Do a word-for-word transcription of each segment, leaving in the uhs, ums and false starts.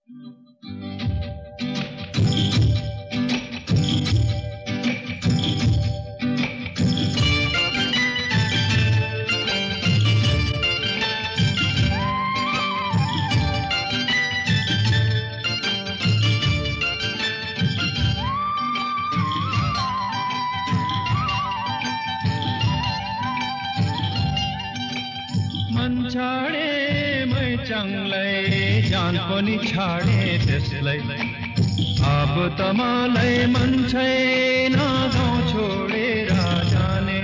मन छाडे मै चङलाई जान पनि छाडे त्यसलाई अब त मलाई मन छैन गाउँ छोडेर जाने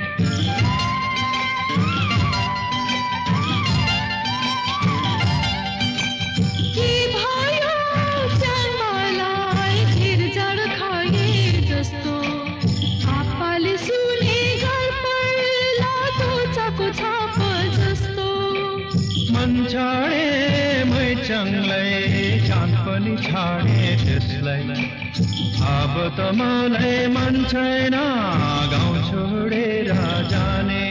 के भयो च्याङलाई घिरझार खाए जस्तो आपाले सुने घर पर्ला तोचाको छाप जस्तो मन छाडे मै चङलाई जान पनि छाडे त्यसलाई अब त मलाई मन छैन गाउँ छोडेर जाने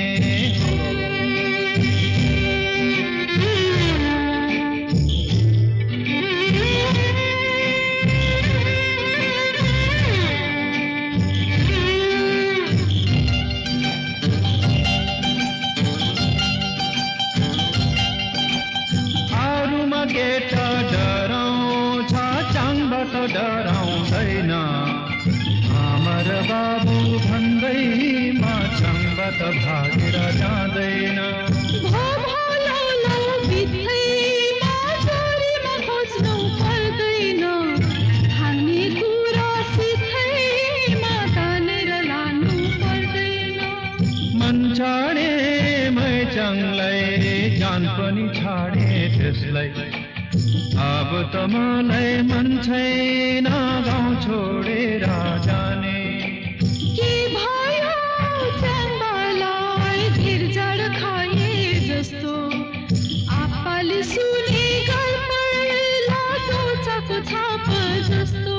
अरूमा केटा डराउँछ चाङबाट डराउँदैन आमा र बाबु भन्दैमा चाङबाट भागेर जाँदैन भो भो लौ लौ बित्थैमा जोडीमा खोज्नु पर्दैन खाने कुरा सिधैमा तानेर लानु पर्दैन मन छाडे मै चङलाई जान पनि छाडे त्यसलाई अब त मलाई मन छैन गाउँ छोडेर जाने के भयो च्याङलाई घिरझार खाए जस्तो आपाले सुने घर पर्ला तोचाको छाप जस्तो